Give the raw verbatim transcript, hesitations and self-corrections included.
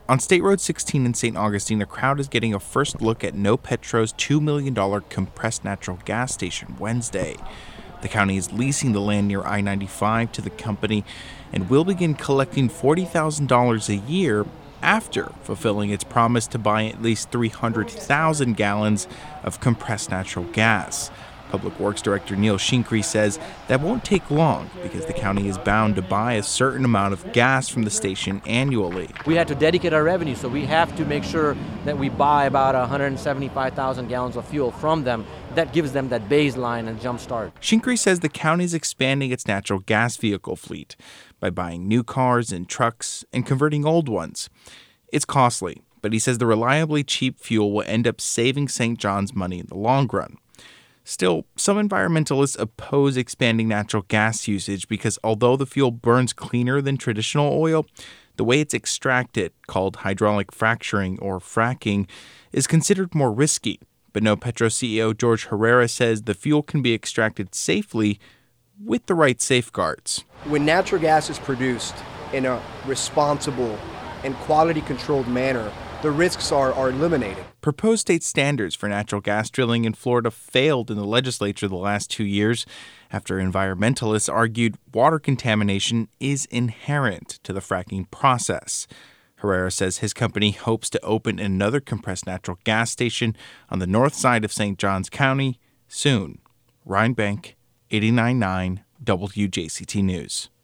On State Road sixteen in Saint Augustine, a crowd is getting a first look at NoPetro's two million dollars compressed natural gas station Wednesday. The county is leasing the land near I ninety-five to the company and will begin collecting forty thousand dollars a year after fulfilling its promise to buy at least three hundred thousand gallons of compressed natural gas. Public Works Director Neil Shinkri says that won't take long because the county is bound to buy a certain amount of gas from the station annually. We had to dedicate our revenue, so we have to make sure that we buy about one hundred seventy-five thousand gallons of fuel from them. That gives them that baseline and jump start. Shinkri says the county is expanding its natural gas vehicle fleet by buying new cars and trucks and converting old ones. It's costly, but he says the reliably cheap fuel will end up saving Saint John's money in the long run. Still, some environmentalists oppose expanding natural gas usage because although the fuel burns cleaner than traditional oil, the way it's extracted, called hydraulic fracturing or fracking, is considered more risky. But NoPetro C E O George Herrera says the fuel can be extracted safely with the right safeguards. When natural gas is produced in a responsible and quality-controlled manner, the risks are, are eliminated. Proposed state standards for natural gas drilling in Florida failed in the legislature the last two years after environmentalists argued water contamination is inherent to the fracking process. Herrera says his company hopes to open another compressed natural gas station on the north side of Saint Johns County soon. Ryan Bank, eighty-nine point nine W J C T News.